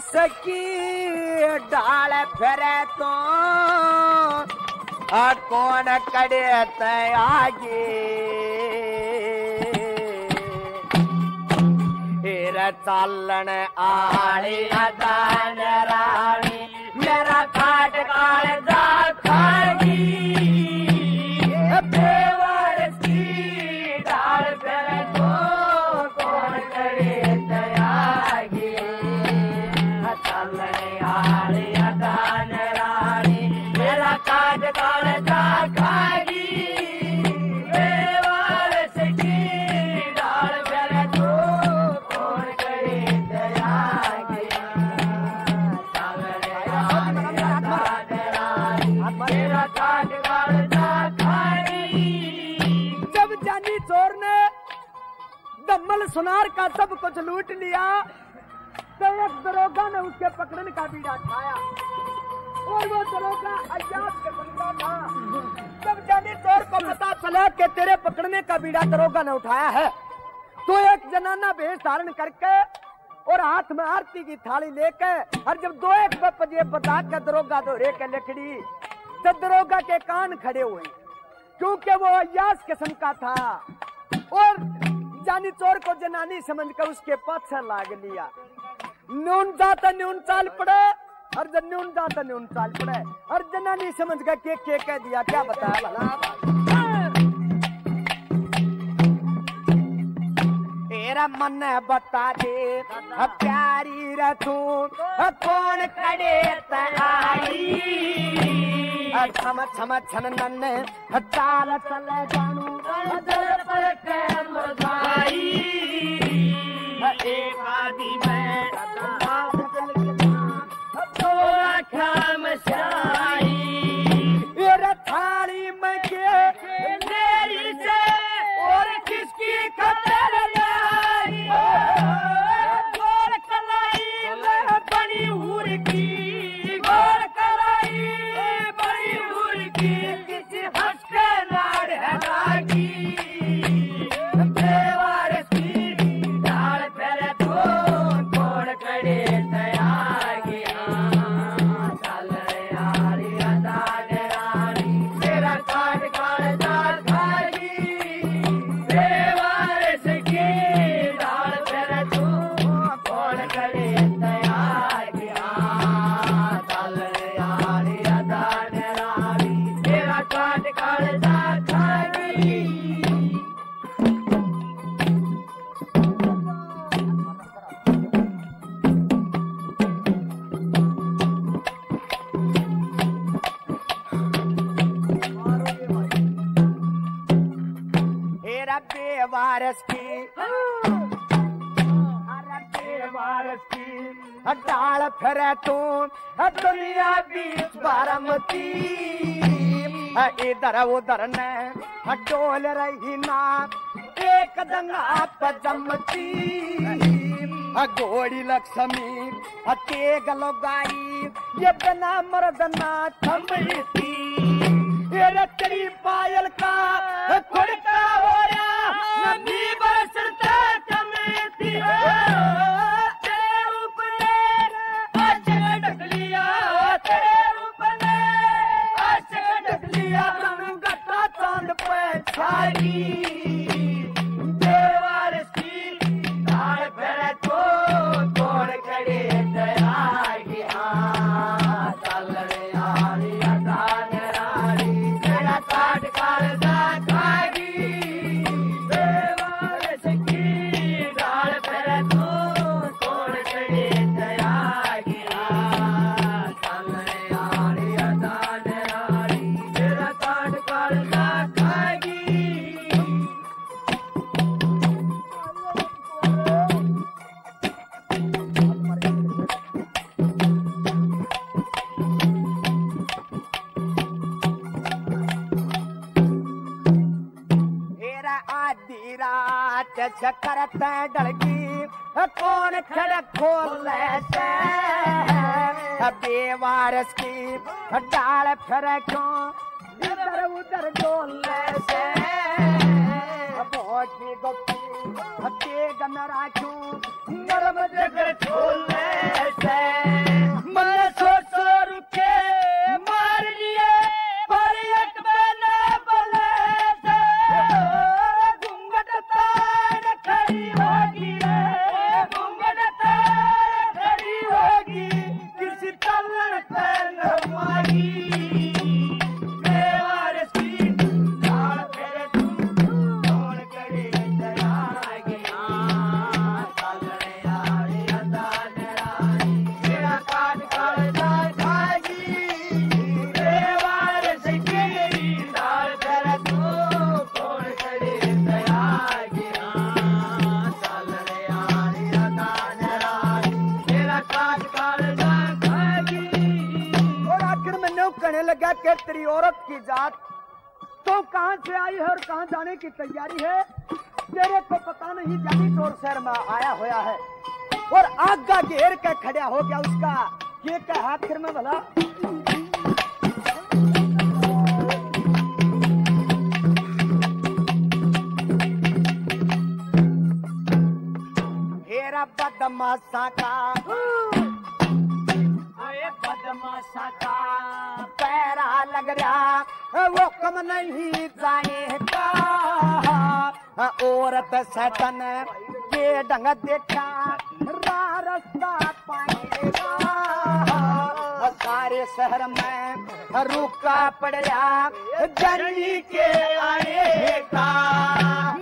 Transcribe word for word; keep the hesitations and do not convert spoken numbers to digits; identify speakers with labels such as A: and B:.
A: सकी डाल फिरे तो कौन करे तयागी हेरा चालन आली अदान रानी मेरा खाट काल जा खागी बेवार सी डाल फिरे तो कौन करे तयागी चालन आली अदान रानी मेरा खाट काल जा खागी बेवार सी डाल फिरे तो कौन करे तयागी चालन आली अदान रानी मेरा खाट काल जा खागी। जब जानी चोर ने दम्मल सुनार का सब कुछ लूट लिया तो एक दरोगा ने उसके पकड़ने का बीड़ा खाया और वो दरोगा अय्याज के बंदा था। जब जानी चोर को पता चला कि तेरे पकड़ने का बीड़ा दरोगा ने उठाया है तो एक जनाना वेश धारण करके और हाथ में आरती की थाली लेके और जब दो एक पे पजे बता के दरोगा दोहरे के लकड़ी तो दरोगा के कान खड़े हुए क्योंकि वो अय्याज किस्म का था और जानी चोर को जनानी समझकर उसके पाछे लाग लिया। न्यून जाता न्यून चाल पड़े और जब न्यून जाता न्यून चाल पड़े और जनानी समझ कर के, के कह दिया क्या बताया भला तेरा मन बता दे प्यारी रथू कौन करे तराई छम छम छन नन चाल चल जानू दर पर के मुरझाई एक आदि में थोड़ा खाम शाही ये थाली में के मेरी से और किसकी खतर लाई गोर कलाई बड़ी हुर की गोर कलाई बड़ी हुर की किसी हंस के लाड़ है लागी देवार की डाल फिरे तो कौन करे तयागी चल यारी अदान रानी तेरा काट काल जा खागी देवार की डाल फिरे तो कौन करे तयागी चल यारी अदान रानी तेरा काट काल जा खागी। हेरा बेवारस की बेवारस की डाल फिरे तू दुनिया बीच बारामती इधर उधर ने डोल रही ना एक दंगा पर जमती घोड़ी लक्ष्मी तेग लगाई ये बिना मर्दना थमती ये रचरी पायल का खुड़का हो रहा नदी बरसता चमती तेरे रूप ने आशिक ढक लिया तेरे रूप ने आशिक ढक लिया गट्टा चांद पे छाई देवार की डाल फिरे तो कौन करे तयागी चल यारी अदान रानी तेरा काट काल जा खागी देवार की डाल फिरे तो कौन करे तयागी चल यारी अदान रानी तेरा काट काल जा खागी। आधी रात चकरत डलगी कौन खड़क खोल से बेवारस की डाल फिरे क्यों इधर उधर डोल से बहुत गुप्ती तेग न राखूं नरम जगर खोल से
B: लगा कि तेरी औरत की जात तो कहां से आई है और कहां जाने की तैयारी है, तेरे को पता नहीं। जानी चोर शहर में आया होया है और आगा घेर के खड़ा हो गया उसका। ये क्या आखिर में भला हेरा बदमाशा का बदमाशा का पैरा लग रहा वो कम नहीं जाएगा। औरत सैतन के ढंग देखा रास्ता पाएगा। सारे शहर में रुका पड़ रहा जनी के आने का।